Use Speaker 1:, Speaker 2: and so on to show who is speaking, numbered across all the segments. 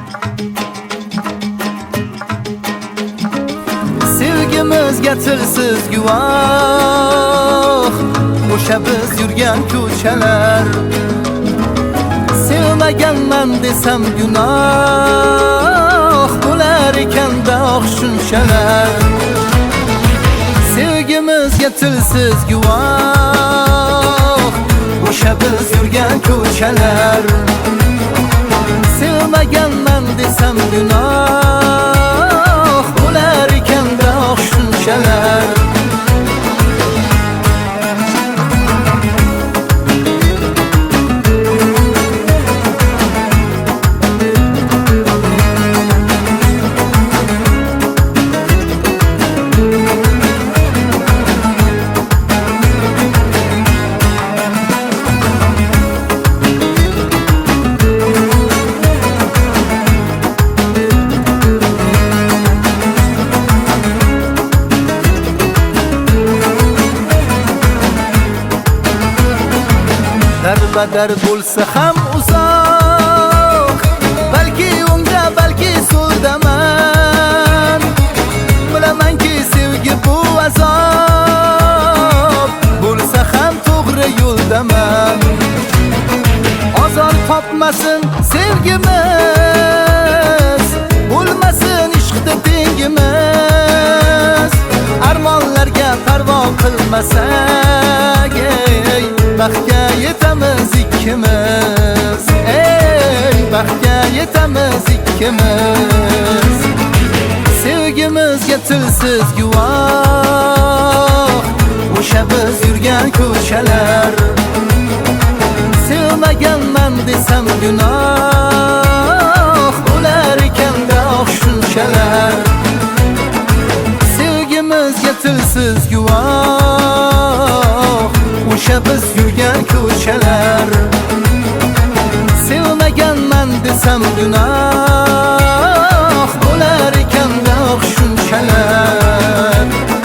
Speaker 1: Sevgimizga tilsiz guvoh o'sha biz yurgan ko'chalar. Sevmaganman desam gunoh bo'lar ekan-da shunchalar. Sevgimizga tilsiz guvoh o'sha biz yurgan ko'chalar. Sevmaganman desam gunoh bo'lar ekan-da shunchalar. Darbadar bo'lsa ham uzoq, balki o'ngda balki so'ldaman. Bilamanki sevgi bu azob, bo'lsa ham to'g'ri yo'ldaman. Azor topmasin sevgimiz, bo'lmasin ishqda tengimiz. Armonlarga parvo qilmasak, baxtga yetamiz ikkimiz. Ey, baxtga yetamiz ikkimiz. Sevgimizga tilsiz guvoh o'sha biz yurgan ko'chalar. Sevmaganman desam gunoh bo'lar ekan-da shunchalar. Sevgimizga tilsiz guvoh o'sha biz yurgan ko'chalar. Sevmaganman desam gunoh bo'lar ekan-da shunchalar.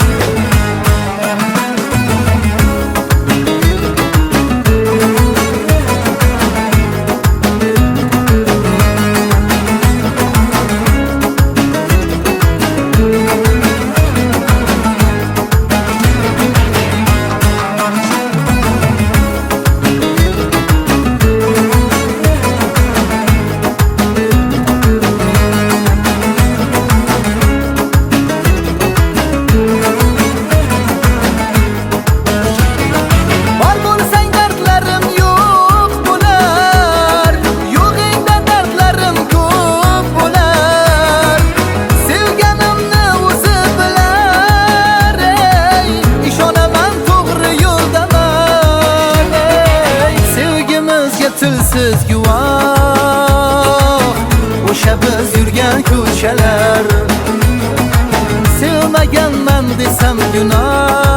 Speaker 1: Tilsiz guvoh o'sha biz yurgan ko'chalar. Sevmaganman desam gunoh